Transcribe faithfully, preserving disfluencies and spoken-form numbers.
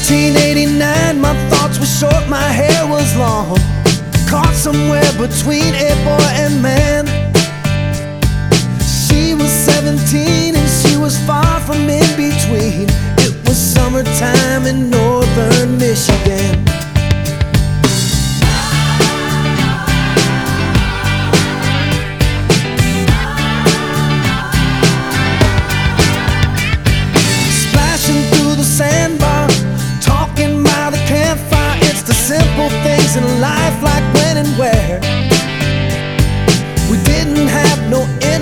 nineteen eighty-nine, my thoughts were short, my hair was long, caught somewhere between a boy and man. She was seventeen and she was far from in between. It was summertime in northern Michigan.